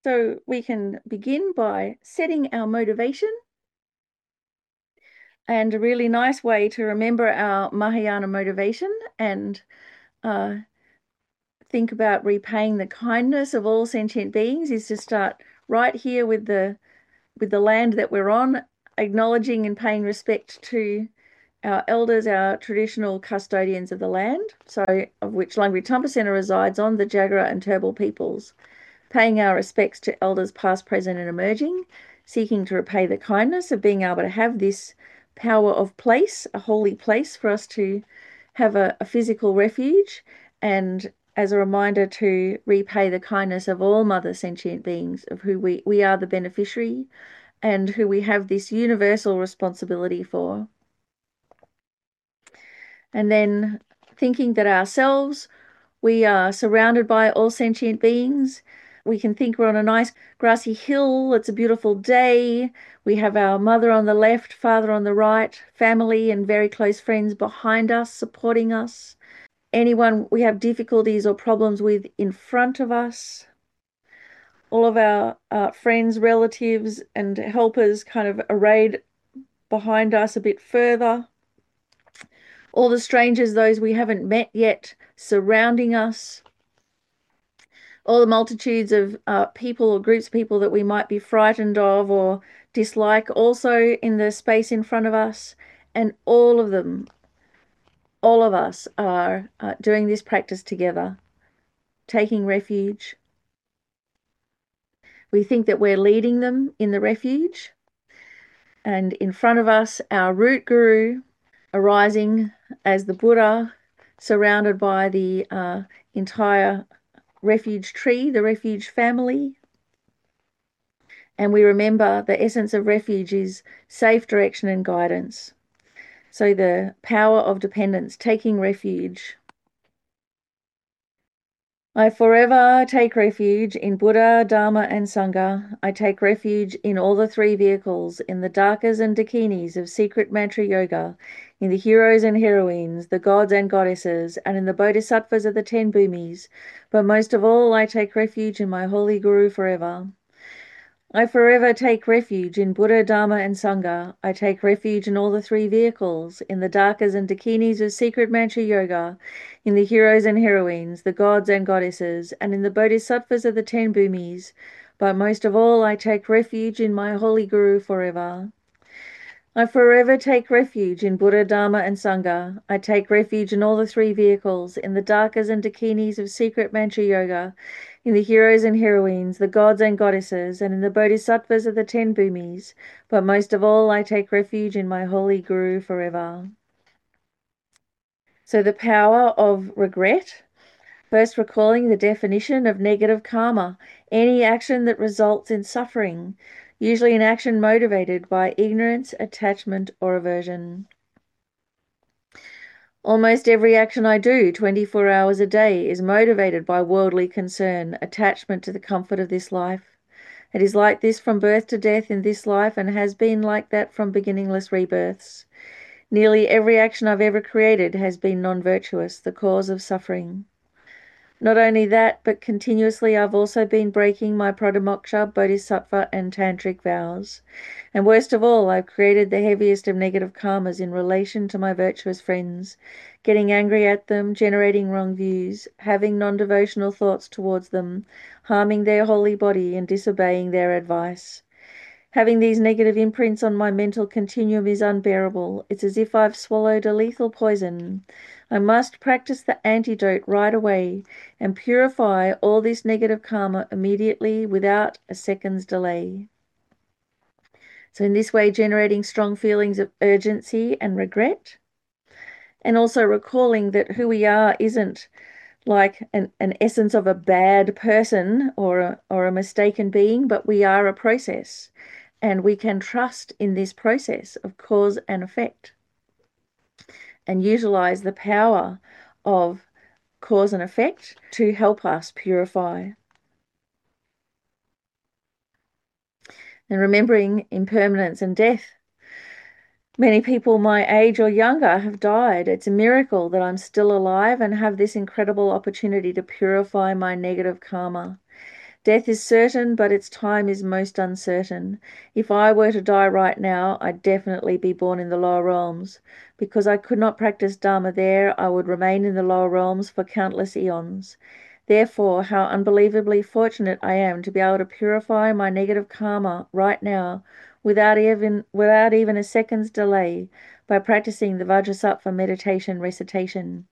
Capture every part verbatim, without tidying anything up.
So we can begin by setting our motivation. And a really nice way to remember our Mahayana motivation and uh, think about repaying the kindness of all sentient beings is to start right here with the with the land that we're on, acknowledging and paying respect to our elders, our traditional custodians of the land, so of which Langri Tumpa Centre resides on, the Jagera and Turrbal peoples, paying our respects to elders past, present and emerging, seeking to repay the kindness of being able to have this power of place, a holy place for us to have a, a physical refuge, and as a reminder to repay the kindness of all mother sentient beings of who we, we are the beneficiary and who we have this universal responsibility for. And then thinking that ourselves, we are surrounded by all sentient beings. We can think we're on a nice grassy hill. It's a beautiful day. We have our mother on the left, father on the right, family and very close friends behind us, supporting us. Anyone we have difficulties or problems with in front of us. All of our uh, friends, relatives, and helpers kind of arrayed behind us a bit further. All the strangers, those we haven't met yet, surrounding us. All the multitudes of uh, people or groups of people that we might be frightened of or dislike, also in the space in front of us. And all of them, all of us are uh, doing this practice together, taking refuge. We think that we're leading them in the refuge. And in front of us, our root guru arising as the Buddha, surrounded by the uh, entire refuge tree, the refuge family. And we remember the essence of refuge is safe direction and guidance. So the power of dependence, taking refuge. I forever take refuge in Buddha, Dharma, and Sangha. I take refuge in all the three vehicles, in the Dakinis and Dakinis of secret mantra yoga, in the heroes and heroines, the gods and goddesses, and in the bodhisattvas of the ten bhumis. But most of all, I take refuge in my holy Guru forever. I forever take refuge in Buddha, Dharma, and Sangha. I take refuge in all the three vehicles, in the Dakinis and Dakinis of secret mantra yoga, in the heroes and heroines, the gods and goddesses, and in the bodhisattvas of the ten bhumis. But most of all, I take refuge in my holy Guru forever. I forever take refuge in Buddha, Dharma, and Sangha. I take refuge in all the three vehicles, in the Dakinis and Dakinis of secret mantra yoga, in the heroes and heroines, the gods and goddesses, and in the bodhisattvas of the ten bhumis. But most of all, I take refuge in my holy Guru forever. So the power of regret. First, recalling the definition of negative karma, any action that results in suffering, usually an action motivated by ignorance, attachment, or aversion. Almost every action I do twenty-four hours a day is motivated by worldly concern, attachment to the comfort of this life. It is like this from birth to death in this life and has been like that from beginningless rebirths. Nearly every action I've ever created has been non-virtuous, the cause of suffering. Not only that, but continuously I've also been breaking my Pradimoksha, Bodhisattva and Tantric vows. And worst of all, I've created the heaviest of negative karmas in relation to my virtuous friends, getting angry at them, generating wrong views, having non-devotional thoughts towards them, harming their holy body and disobeying their advice. Having these negative imprints on my mental continuum is unbearable. It's as if I've swallowed a lethal poison. I must practice the antidote right away and purify all this negative karma immediately without a second's delay. So in this way, generating strong feelings of urgency and regret, and also recalling that who we are isn't like an, an essence of a bad person or a, or a mistaken being, but we are a process. And we can trust in this process of cause and effect and utilize the power of cause and effect to help us purify. And remembering impermanence and death. Many people my age or younger have died. It's a miracle that I'm still alive and have this incredible opportunity to purify my negative karma. Death is certain, but its time is most uncertain. If I were to die right now, I'd definitely be born in the lower realms. Because I could not practice Dharma there, I would remain in the lower realms for countless eons. Therefore, how unbelievably fortunate I am to be able to purify my negative karma right now, without even without even a second's delay, by practicing the Vajrasattva meditation recitation.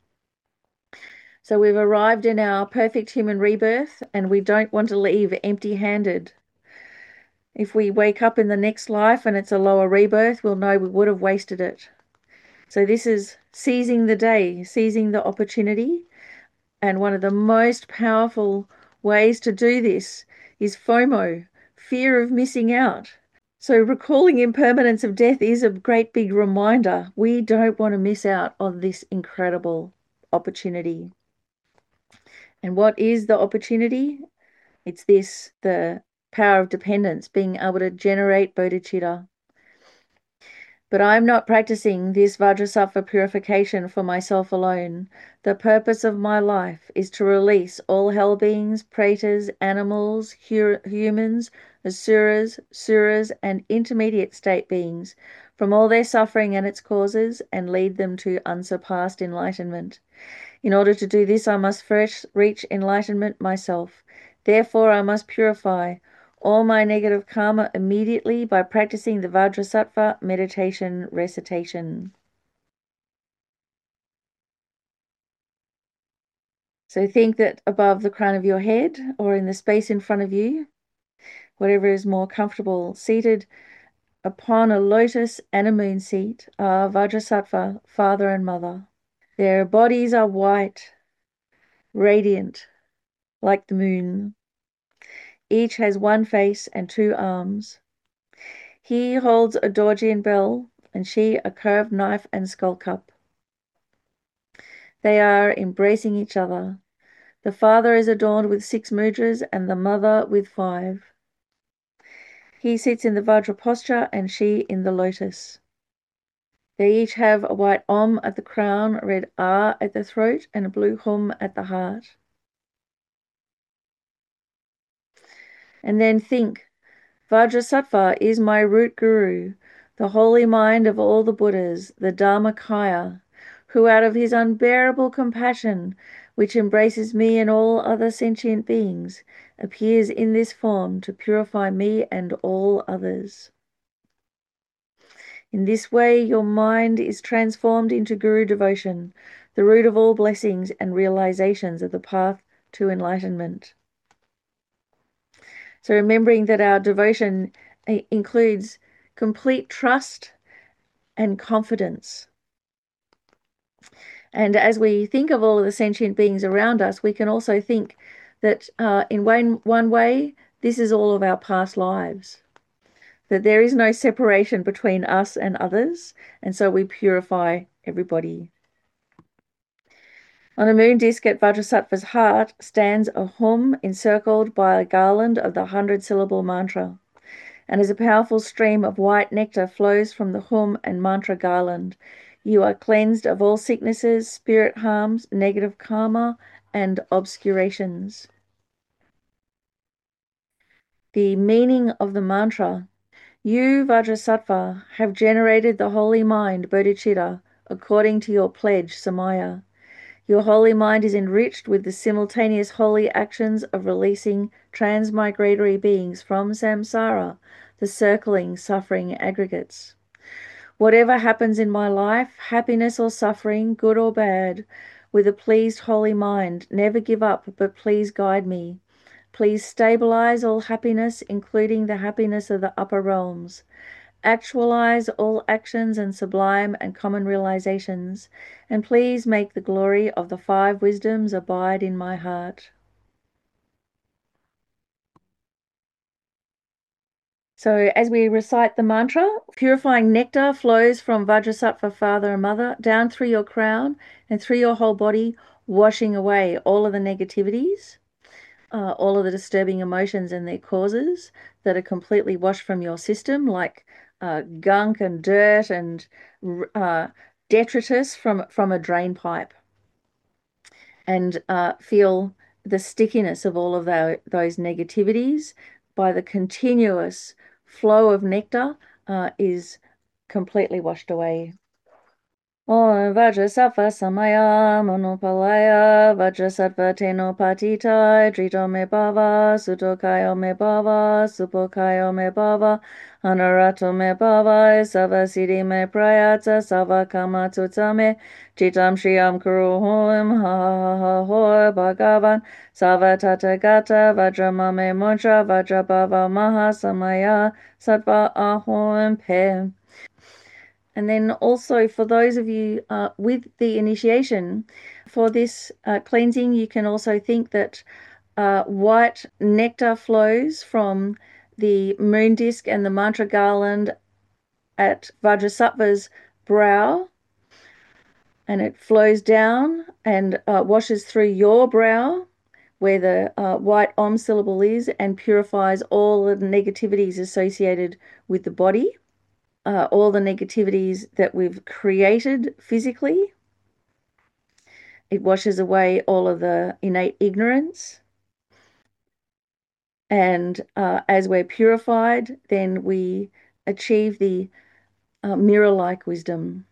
So we've arrived in our perfect human rebirth, and we don't want to leave empty-handed. If we wake up in the next life and it's a lower rebirth, we'll know we would have wasted it. So this is seizing the day, seizing the opportunity. And one of the most powerful ways to do this is FOMO, fear of missing out. So recalling impermanence of death is a great big reminder. We don't want to miss out on this incredible opportunity. And what is the opportunity? It's this, the power of dependence, being able to generate bodhicitta. But I'm not practicing this Vajrasattva purification for myself alone. The purpose of my life is to release all hell beings, pretas, animals, hu humans, asuras, suras, and intermediate state beings from all their suffering and its causes, and lead them to unsurpassed enlightenment. In order to do this, I must first reach enlightenment myself. Therefore, I must purify all my negative karma immediately by practicing the Vajrasattva meditation recitation. So think that above the crown of your head or in the space in front of you, whatever is more comfortable, seated upon a lotus and a moon seat are Vajrasattva, father and mother. Their bodies are white, radiant, like the moon. Each has one face and two arms. He holds a Dorjian bell, and she a curved knife and skull cup. They are embracing each other. The father is adorned with six mudras and the mother with five. He sits in the Vajra posture and she in the lotus. They each have a white Om at the crown, a red A at the throat, and a blue Hum at the heart. And then think, Vajrasattva is my root guru, the holy mind of all the Buddhas, the Dharmakaya, who out of his unbearable compassion, which embraces me and all other sentient beings, appears in this form to purify me and all others. In this way, your mind is transformed into Guru devotion, the root of all blessings and realizations of the path to enlightenment. So remembering that our devotion includes complete trust and confidence. And as we think of all of the sentient beings around us, we can also think that uh, in one, one way, this is all of our past lives. That there is no separation between us and others, and so we purify everybody. On a moon disk at Vajrasattva's heart stands a hum encircled by a garland of the hundred-syllable mantra. And as a powerful stream of white nectar flows from the hum and mantra garland, you are cleansed of all sicknesses, spirit harms, negative karma, and obscurations. The meaning of the mantra: you, Vajrasattva, have generated the holy mind, bodhicitta, according to your pledge, samaya. Your holy mind is enriched with the simultaneous holy actions of releasing transmigratory beings from samsara, the circling, suffering aggregates. Whatever happens in my life, happiness or suffering, good or bad, with a pleased holy mind, never give up, but please guide me. Please stabilize all happiness, including the happiness of the upper realms. Actualize all actions and sublime and common realizations, and please make the glory of the five wisdoms abide in my heart. So as we recite the mantra, purifying nectar flows from Vajrasattva father and mother down through your crown and through your whole body, washing away all of the negativities, uh, all of the disturbing emotions and their causes that are completely washed from your system, like uh, gunk and dirt and uh, detritus from, from a drain pipe. And uh, feel the stickiness of all of tho- those negativities by the continuous flow of nectar uh, is completely washed away. Om Vajrasattva Samaya Manopalaya Vajrasattva Teno Patita Drito Me Bhava Sutokayo Me Bhava Supokayo Me Bhava Anarato Me Bhava Savasidi Me Prayata Savakama Tutame Chitam Shriyam Kuru Hom Ha Ha Ha Ho Bhagavan Savatata Gata Vajramame Mantra Vajrabhava Maha Samaya Sattva Ahom Pe. And then also for those of you uh, with the initiation, for this uh, cleansing, you can also think that uh, white nectar flows from the moon disc and the mantra garland at Vajrasattva's brow, and it flows down and uh, washes through your brow where the uh, white Om syllable is and purifies all the negativities associated with the body. Uh, all the negativities that we've created physically. It washes away all of the innate ignorance. And uh, as we're purified, then we achieve the uh, mirror-like wisdom.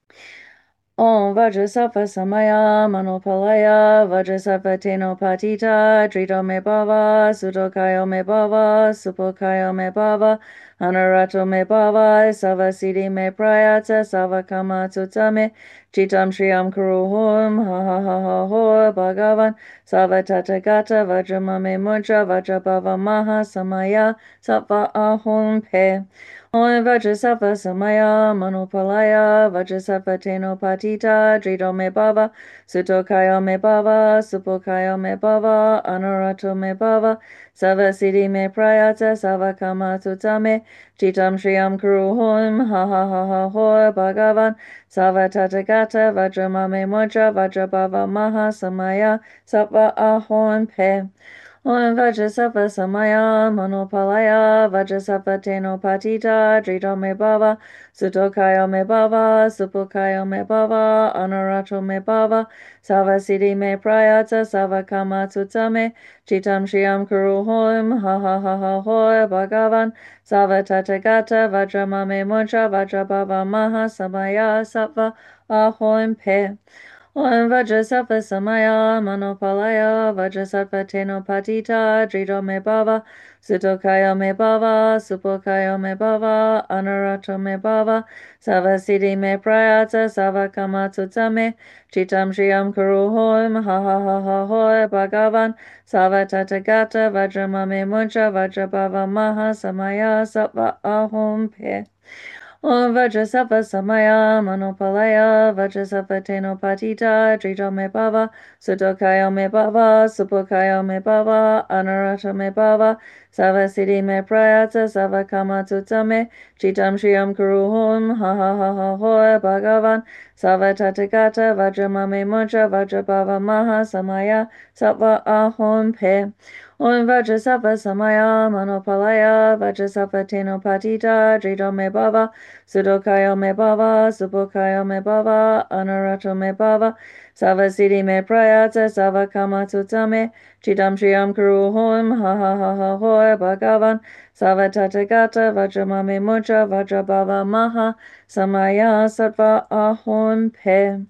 Om Vajrasattva Samaya Manopalaya Vajrasattva Teno Patita Drito Me Bhava Sutokayo Me Bhava Supokayo Me Bhava Anarato Me Bhava Savasidi Me Prayata Savakama Tutame Chitam Shriyam Kuru Hom Ha Ha Ha Ha Ho Bhagavan Savatata Gata Vajramame Muncha Vajrabhava Maha Samaya Sattva Ahom Pe. Om Vajrasattva Samaya Manopalaya Vajrasattva Teno Patita Drito Me Bhava Sutokayo Me Bhava Supokayo Me Bhava Anurato Me Bhava Savasidi Me Prayata Savakama Tutame Chitam Shriyam Kuru Hom Ha Ha Ha Ha Ho Bhagavan Savatata Gata Vajramame Moja Vajrabhava Maha Samaya Sattva Ahom Pe. Om Vajrasattva Samaya Manopalaya Vajrasattva Teno Patita Drito Me Bhava Sutokayo Me Bhava Supokayo Me Bhava Anurato Me Bhava Savasidi Me Prayata Savakama Tutame Chitam Shriyam Kuru Hom Ha Ha Ha Ha Ho Bhagavan Savatata Gata Vajramame Muncha Vajrabhava Maha Samaya Sattva Ahom Pe. Om Vajrasattva Samaya Manopalaya Vajrasattva Teno Patita Drito Me Bhava Sutokayo Me Bhava Supokayo Me Bhava Anurato Me Bhava Savasidi Me Prayata Savakama Tutame Chitam Shriyam Kuru Hom Ha Ha Ha Ha Ho Bhagavan Savatata Gata Vajramame Muncha Vajrabhava Maha Samaya Sattva Ahom Pe. Om Vajrasattva Samaya Manopalaya Vajrasattva Teno Patita Drito Me Bhava Sutokayo Me Bhava Supokayo Me Bhava Anurato Me Bhava Savasidi Me Prayata Savakama Tutame Chitam Shriyam Kuru Hom Ha Ha Ha Ha Ho Bhagavan Savatata Gata Vajramame Muncha Vajrabhava Maha Samaya Sattva Ahom Pe. Om Vajrasattva Samaya Manopalaya Vajrasattva Teno Patita Drito Me Bhava Sutokayo Me Bhava Supokayo Me Bhava Anurato Me Bhava Savasidi Me Prayata Savakama Tutame Chitam Shriyam Kuru Hom Ha Ha Ha Ha Ho Bhagavan Savatata Gata Vajramame Muncha Vajrabhava Maha Samaya Sattva Ahom Pe.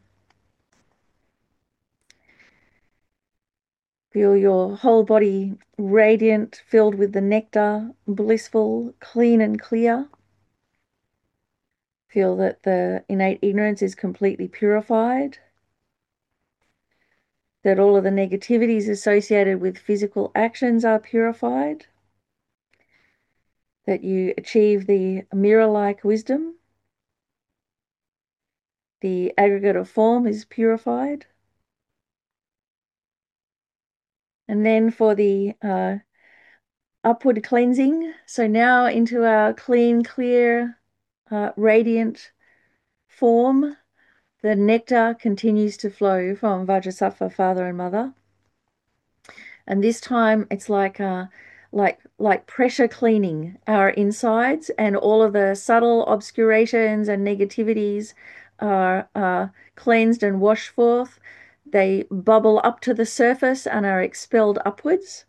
Feel your whole body radiant, filled with the nectar, blissful, clean and clear. Feel that the innate ignorance is completely purified. That all of the negativities associated with physical actions are purified. That you achieve the mirror-like wisdom. The aggregate of form is purified. And then for the uh, upward cleansing, so now into our clean, clear, uh, radiant form, the nectar continues to flow from Vajrasattva, father and mother. And this time it's like uh, like like pressure cleaning our insides, and all of the subtle obscurations and negativities are uh, cleansed and washed forth. they bubble up to the surface and are expelled upwards.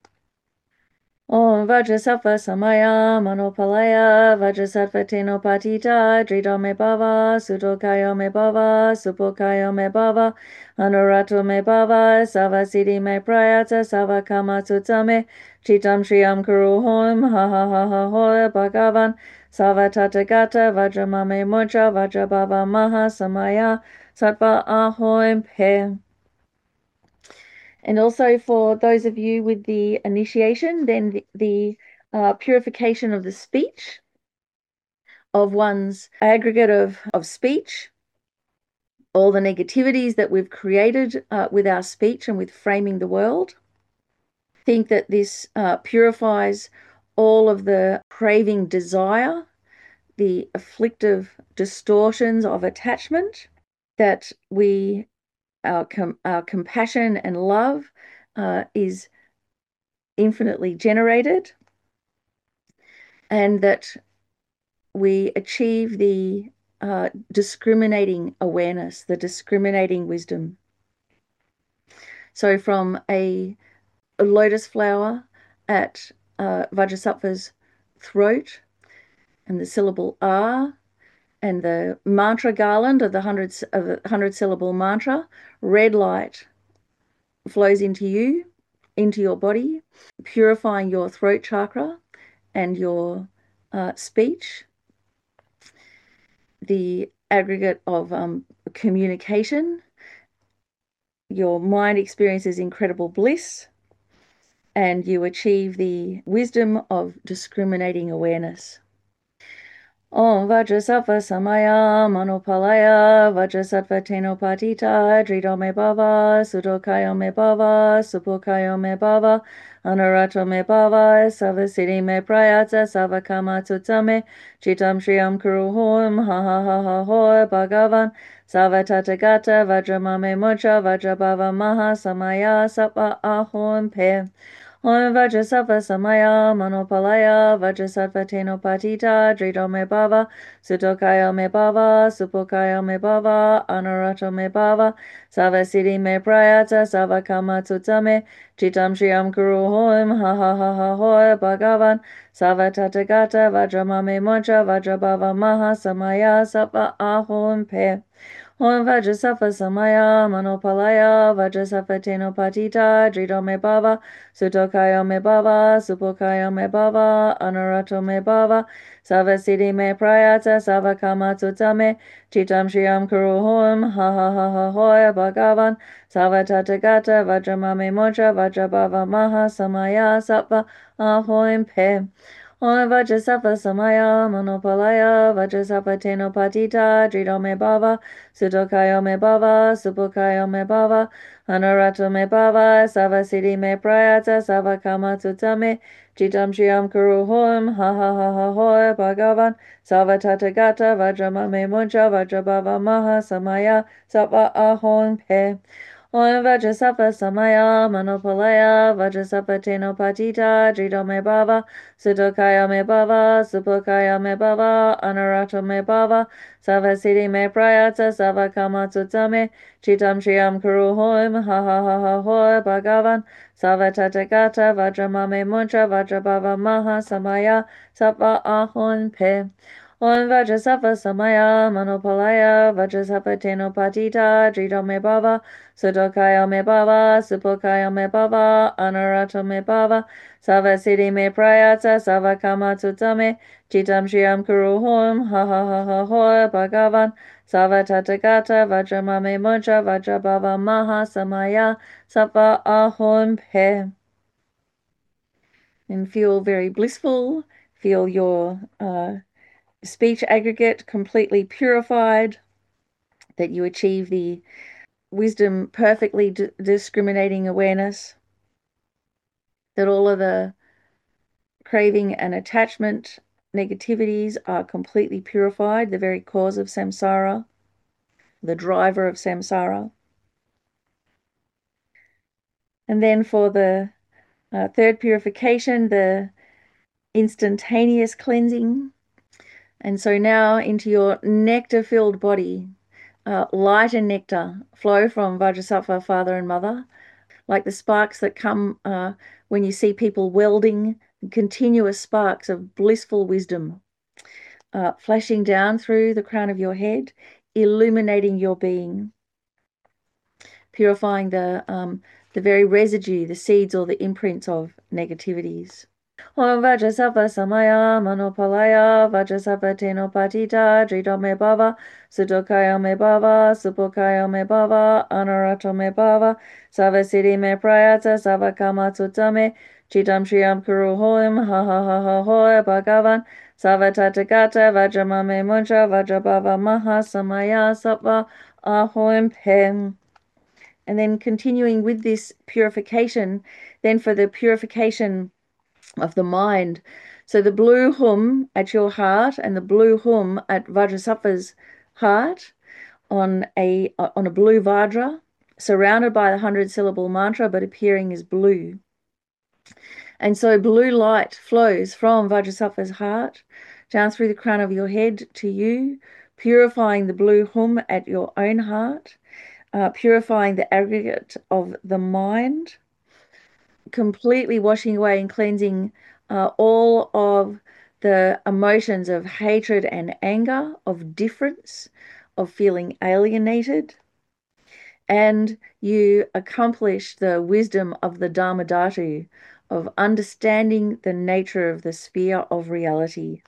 Om Vajrasattva Samaya Manopalaya Vajrasattva Teno Patita Drito Me Bhava Sudokayo Me Bhava Supokayo Me Bhava Anurato Me Bhava Savasiddhi Me Prayata Savakama Sutsame Chitam Shriyam Kuru Hom Ha Ha Ha Ha Ho Bhagavan Savatatagata Vajramame Mocha Vajrabhava Maha Samaya Sattva Ahoim Pe. And also for those of you with the initiation, then the, the uh, purification of the speech, of one's aggregate of, of speech, all the negativities that we've created uh, with our speech and with framing the world. Think that this uh, purifies all of the craving desire, the afflictive distortions of attachment, that we our, com our compassion and love uh, is infinitely generated, and that we achieve the uh, discriminating awareness, the discriminating wisdom. So from a, a lotus flower at uh, Vajrasattva's throat, and the syllable R, and the mantra garland of the hundred, of the hundred syllable mantra, red light flows into you, into your body, purifying your throat chakra and your uh, speech. The aggregate of um, communication, your mind experiences incredible bliss, and you achieve the wisdom of discriminating awareness. Om Vajrasattva Samaya Manopalaya Vajrasattva Teno Patita Drito Me Bhava Sudokayo Me Bhava Supokayo Me Bhava Anurato Me Bhava Savasiddhi Me Prayata Savakama Tutsame Chitam Shriyam Kuru Hom Ha Ha Ha Ha Ho Bhagavan Savatatagata Vajramame Mocha Vajrabhava Maha Samaya Sattva Ahom Pe. Om Vajrasattva Samaya Manopalaya Vajrasattva Teno Patita Drito Me Bhava Sudokayo Me Bhava Supokayo Me Bhava Anurato Me Bhava Savasiddhi Me Prayata Savakama Tutsame Chitam Shriyam Kuru Hom Ha Ha Ha Ha Ho Bhagavan Savatatagata Vajramame Mocha Vajrabhava Maha Samaya Sattva Ahom Pe. Om Vajrasattva Samaya Manopalaya Vajrasattva Teno Patita Drito Me Bhava Sudokayo Me Bhava Supokayo Me Bhava Anurato Me Bhava Savasiddhi Me Prayata Savakama Tutsame Chitam Shriyam Kuru Hom Ha Ha Ha Ha Ho Bhagavan Savatatagata Vajramame Mocha Vajrabhava Maha Samaya Sattva Ahoim Pe. Om Vajrasattva Samaya Manopalaya Vajrasattva Teno Patita Drito Me Bhava Sudokayo Me Bhava Supokayo Me Bhava Anurato Me Bhava Savasiddhi Me Prayata Savakama Tutsame Chitam Shriyam Kuru Hom Ha Ha Ha Ha Ho Bhagavan Savatatagata Vajramame Mocha Vajrabhava Maha Samaya Sattva Ahom Pe. Om Vajrasattva Samaya Manopalaya Vajrasattva Teno Patita Drito Me Bhava Sudokayo Me Bhava Supokayo Me Bhava Anurato Me Bhava Savasiddhi Me Prayata Savakama Tutsame Chitam Shriyam Kuru Hom Ha Ha Ha Ha Ho Bhagavan Savatatagata Vajramame Mocha Vajrabhava Maha Samaya Sattva Ahom Pe. Om Vajrasattva Samaya Manopalaya Vajrasattva Teno Patita Drito Me Bhava Sudokayo Me Bhava Supokayo Me Bhava Anurato Me Bhava Savasiddhi Me Prayata Savakama Tutsame Chitam Shriyam Kuru Hom Ha Ha Ha Ha Ho Bhagavan Savatatagata Vajramame Mocha Vajrabhava Maha Samaya Sattva Ahom Pe. And feel very blissful. Feel your uh, speech aggregate completely purified, that you achieve the wisdom perfectly discriminating awareness, that all of the craving and attachment negativities are completely purified, the very cause of samsara, the driver of samsara. And then for the uh, third purification, the instantaneous cleansing. And so now into your nectar-filled body, Uh, light and nectar flow from Vajrasattva father and mother, like the sparks that come uh, when you see people welding, continuous sparks of blissful wisdom uh, flashing down through the crown of your head, illuminating your being, purifying the um, the very residue, the seeds or the imprints of negativities. Om Vajrasattva Samaya Manopalaya Vajrasattva Teno Patita Drito Me Bhava Sudokaya Me Bhava Supokaya Me Bhava Anarato Me Bhava Savasiddhi Me Prayata Savakama Tsutame Chitam Shriyam Kuru Hoim Ha Ha Ha Ha Hoy Bhagavan Savatatagata Vajramame Muncha Vajrabhava Maha Samaya Sattva Ahoim Pem. And then continuing with this purification, then for the purification of the mind. So the blue hum at your heart and the blue hum at Vajrasattva's heart on a on a blue Vajra, surrounded by the hundred syllable mantra, but appearing as blue. And so blue light flows from Vajrasattva's heart down through the crown of your head to you, purifying the blue hum at your own heart, uh, purifying the aggregate of the mind, completely washing away and cleansing uh, all of the emotions of hatred and anger, of difference, of feeling alienated. And you accomplish the wisdom of the Dharma Dhatu, of understanding the nature of the sphere of reality.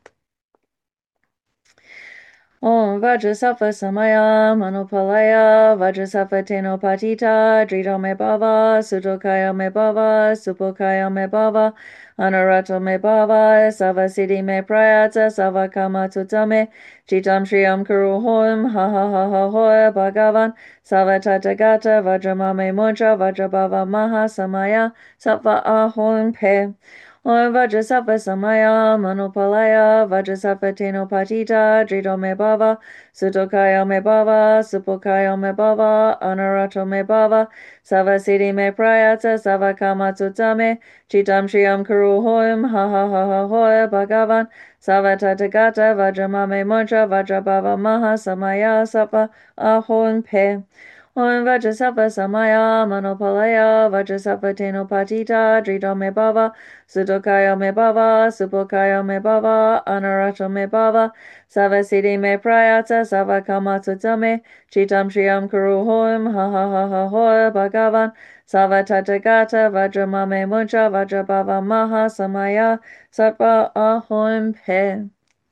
Om Vajrasattva Samaya Manopalaya Vajrasattva Teno Patita Drito Me Bhava Sudokaya Me Bhava Supokaya Me Bhava Anarato Me Bhava Savasiddhi Me Prayata Savakama Tutame Chitam Shriyam Kuru Hoim Ha Ha Ha Ha Hoy Bhagavan Savatatagata Vajramame Muncha Vajrabhava Maha Samaya Sattva Ahoim Pe. Om Vajrasattva Samaya Manopalaya Vajrasattva Teno Patita Drito Me Bhava Sudokaya Me Bhava Supokaya Me Bhava Anarato Me Bhava Savasiddhi Me Prayata Savakama Tutame Chitam Shriyam Kuru Hoim Ha Ha Ha Ha Hoy Bhagavan Savatatagata Vajramame Muncha Vajrabhava Maha Samaya Sattva Ahoim Pe. Om Vajrasattva Samaya Manopalaya Vajrasattva Teno Patita Drito Me Bhava Sudokaya Me Bhava Supokaya Me Bhava Anarato Me Bhava Savasiddhi Me Prayata Savakama Tutame Chitam Shriyam Kuru Hoim Ha Ha Ha Ha Hoy Bhagavan Savatatagata Vajramame Muncha Vajrabhava Maha Samaya Sattva Ahoim Pe.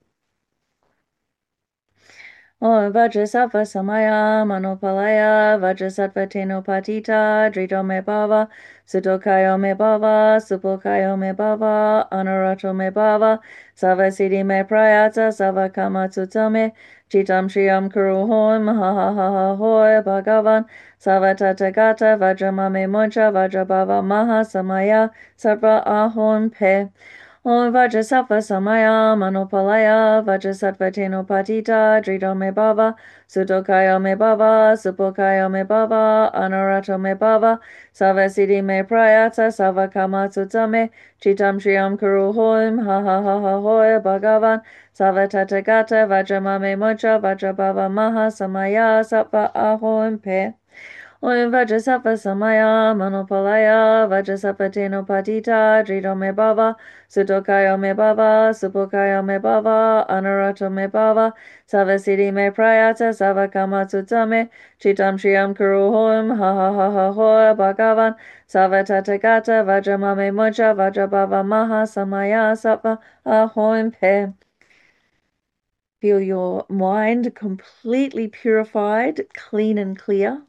Om Vajrasattva Samaya Manopalaya Vajrasattva Teno Patita Drito Me Bhava Sudokaya Me Bhava Supokaya Me Bhava Anarato Me Bhava Savasiddhi Me Prayata Savakama Tutame Chitam Shriyam Kuru Hoim Ha Ha Ha Ha Hoy Bhagavan Savatatagata Vajramame Muncha Vajrabhava Maha Samaya Sattva Ahoim Pe. Om Vajrasattva Samaya Manopalaya Vajrasattva Teno Patita Drito Me Bhava Sudokaya Me Bhava Supokaya Me Bhava Anarato Me Bhava Savasiddhi Me Prayata Savakama Tutame Chitam Shriyam Kuru Hoim Ha Ha Ha Ha Hoy Bhagavan Savatatagata Vajramame Muncha Vajrabhava Maha Samaya Sattva Ahoim Pe. Om Vajrasattva Samaya Manopalaya Vajrasattva Teno Patita Drito Me Bhava Sudokaya Me Bhava Supokaya Me Bhava Anarato Me Bhava Savasiddhi Me Prayata Savakama Tutame Chitam Shriyam Kuru Hoim Ha Ha Ha Ha Hoy Bhagavan Savatatagata Vajramame Muncha Vajrabhava Maha Samaya Sattva Ahoim Pe. Feel your mind completely purified, clean and clear,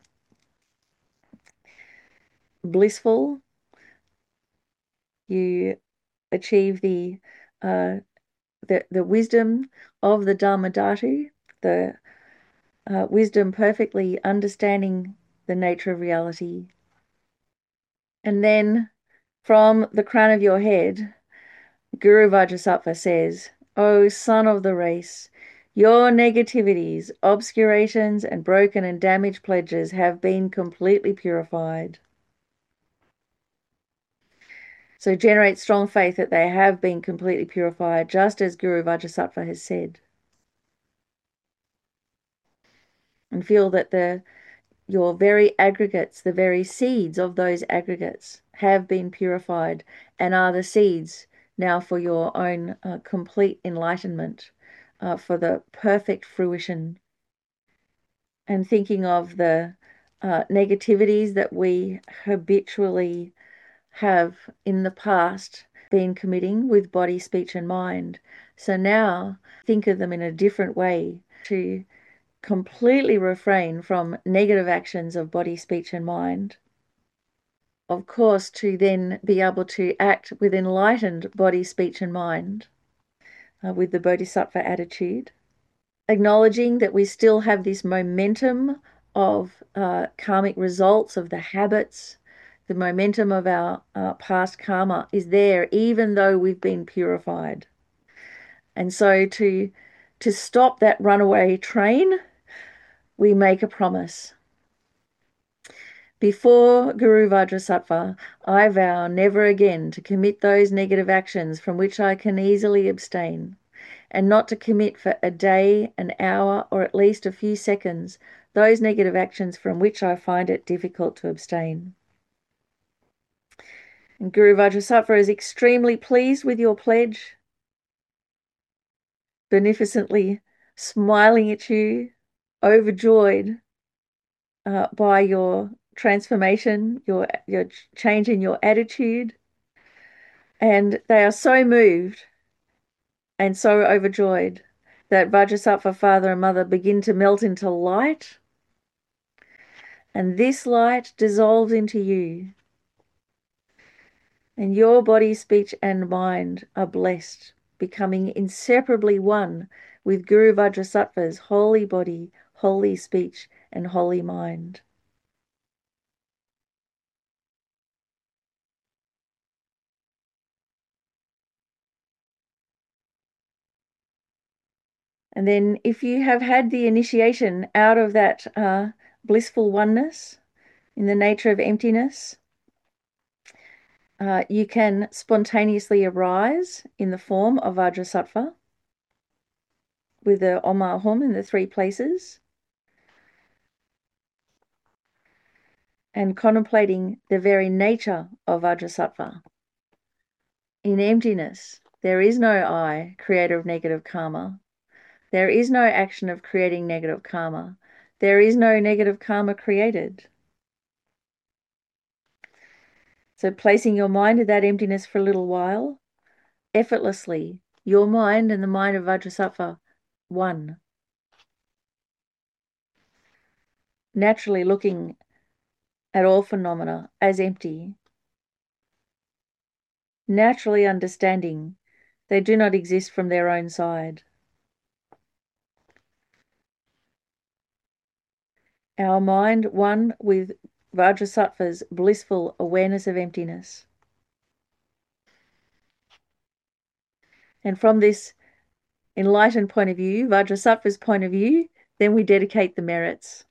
blissful. You achieve the uh, the the wisdom of the Dharma Dhatu, the uh, wisdom perfectly understanding the nature of reality. And then from the crown of your head, Guru Vajrasattva says, O son of the race, your negativities, obscurations, and broken and damaged pledges have been completely purified. So generate strong faith that they have been completely purified, just as Guru Vajrasattva has said. and feel that the your very aggregates, the very seeds of those aggregates have been purified and are the seeds now for your own uh, complete enlightenment, uh, for the perfect fruition. And thinking of the uh, negativities that we habitually have in the past been committing with body, speech, and mind. So now think of them in a different way, to completely refrain from negative actions of body, speech, and mind. Of course, to then be able to act with enlightened body, speech, and mind, uh, with the Bodhisattva attitude, acknowledging that we still have this momentum of uh, karmic results, of the habits. The momentum of our uh, past karma is there, even though we've been purified. And so to, to stop that runaway train, we make a promise. Before Guru Vajrasattva, I vow never again to commit those negative actions from which I can easily abstain, and not to commit for a day, an hour, or at least a few seconds those negative actions from which I find it difficult to abstain. And Guru Vajrasattva is extremely pleased with your pledge, beneficently smiling at you, overjoyed uh, by your transformation, your, your change in your attitude. And they are so moved and so overjoyed that Vajrasattva father and mother begin to melt into light. And this light dissolves into you. And your body, speech, and mind are blessed, becoming inseparably one with Guru Vajrasattva's holy body, holy speech, and holy mind. And then if you have had the initiation out of that uh, blissful oneness in the nature of emptiness, uh, you can spontaneously arise in the form of Vajrasattva with the Om Ahum in the three places, and contemplating the very nature of Vajrasattva. In emptiness, there is no I, creator of negative karma. There is no action of creating negative karma. There is no negative karma created. So placing your mind in that emptiness for a little while, effortlessly, your mind and the mind of Vajrasattva, one. Naturally looking at all phenomena as empty, naturally understanding they do not exist from their own side. Our mind one with Vajrasattva's blissful awareness of emptiness. And from this enlightened point of view, Vajrasattva's point of view, then we dedicate the merits.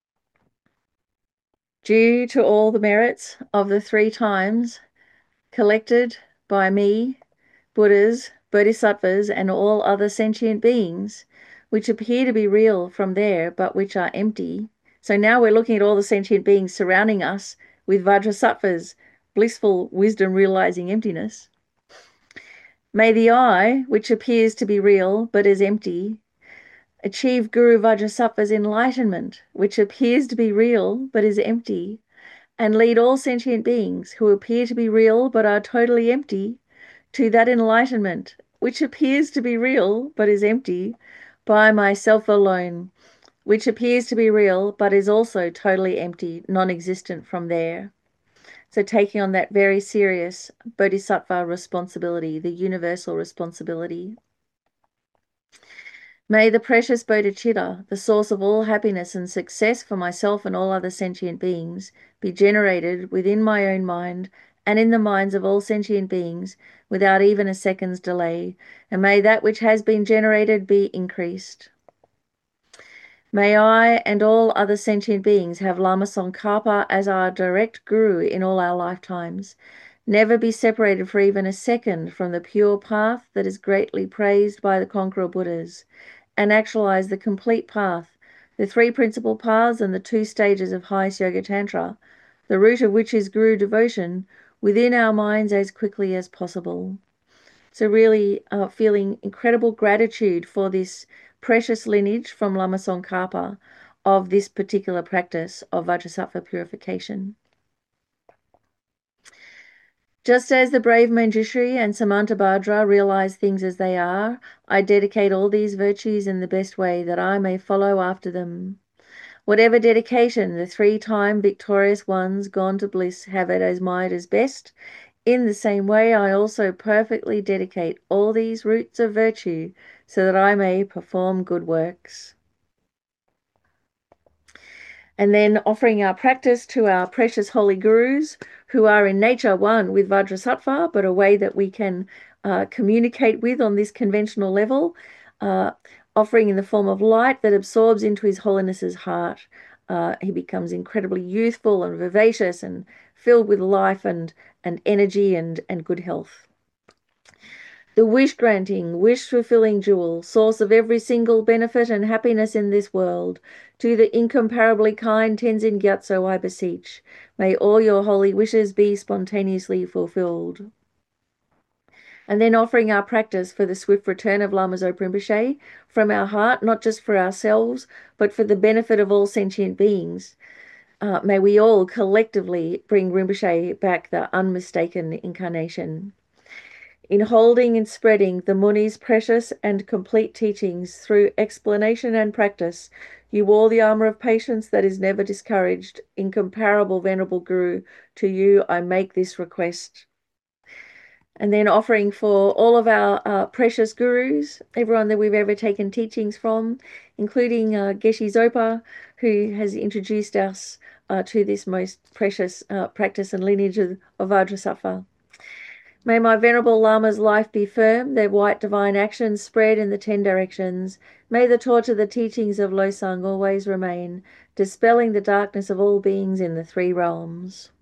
Due to all the merits of the three times collected by me, Buddhas, Bodhisattvas, and all other sentient beings, which appear to be real from there, but which are empty. So now we're looking at all the sentient beings surrounding us with Vajrasattva's blissful wisdom realizing emptiness. May the I, which appears to be real but is empty, achieve Guru Vajrasattva's enlightenment, which appears to be real but is empty, and lead all sentient beings who appear to be real but are totally empty to that enlightenment, which appears to be real but is empty, by myself alone, which appears to be real but is also totally empty, non-existent from there. So taking on that very serious bodhisattva responsibility, the universal responsibility. May the precious bodhicitta, the source of all happiness and success for myself and all other sentient beings, be generated within my own mind and in the minds of all sentient beings without even a second's delay, and may that which has been generated be increased. May I and all other sentient beings have Lama Tsongkhapa as our direct guru in all our lifetimes, never be separated for even a second from the pure path that is greatly praised by the conqueror Buddhas, and actualize the complete path the three principal paths and the two stages of highest yoga tantra, the root of which is guru devotion, within our minds as quickly as possible. So really uh, feeling incredible gratitude for this precious lineage from Lama Tsongkhapa of this particular practice of Vajrasattva purification. Just as the brave Manjushri and Samantabhadra realize things as they are, I dedicate all these virtues in the best way that I may follow after them. Whatever dedication the three-time victorious ones gone to bliss have it as might as best, in the same way I also perfectly dedicate all these roots of virtue so that I may perform good works. And then offering our practice to our precious holy gurus who are in nature one with Vajrasattva, but a way that we can uh, communicate with on this conventional level, uh, offering in the form of light that absorbs into His Holiness's heart. Uh, he becomes incredibly youthful and vivacious and filled with life and, and energy and, and good health. The wish-granting, wish-fulfilling jewel, source of every single benefit and happiness in this world, to the incomparably kind Tenzin Gyatso I beseech, may all your holy wishes be spontaneously fulfilled. And then offering our practice for the swift return of Lama Zopa Rinpoche from our heart, not just for ourselves, but for the benefit of all sentient beings. Uh, may we all collectively bring Rinpoche back, the unmistaken incarnation. In holding and spreading the Muni's precious and complete teachings through explanation and practice, you wore the armor of patience that is never discouraged. Incomparable Venerable Guru, to you I make this request. And then offering for all of our uh, precious gurus, everyone that we've ever taken teachings from, including uh, Geshe Zopa, who has introduced us uh, to this most precious uh, practice and lineage of, of Vajrasattva. May my Venerable Lama's life be firm, their white divine actions spread in the ten directions. May the torch of the teachings of Losang always remain, dispelling the darkness of all beings in the three realms.